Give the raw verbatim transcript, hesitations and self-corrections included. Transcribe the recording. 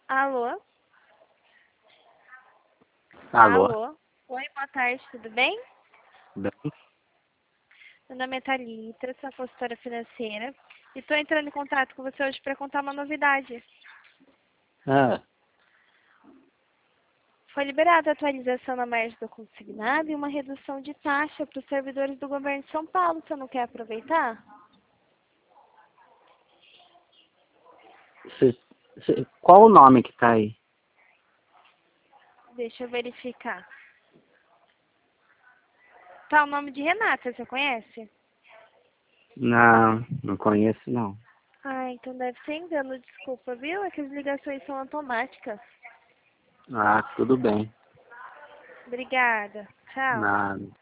Alô? Alô? Alô? Oi, boa tarde, tudo bem? Bem? Meu nome é Thalita, sou consultora financeira e estou entrando em contato com você hoje para contar uma novidade. Ah, Foi liberada a atualização na margem do consignado e uma redução de taxa para os servidores do governo de São Paulo. Você não quer aproveitar? cê- cê- qual o nome que tá aí? Deixa eu verificar. Tá o nome de Renata, você conhece? Não, não conheço não. Ah, então deve ser engano, desculpa, viu? É que as ligações são automáticas. Ah, tudo bem. Obrigada. Tchau. Nada.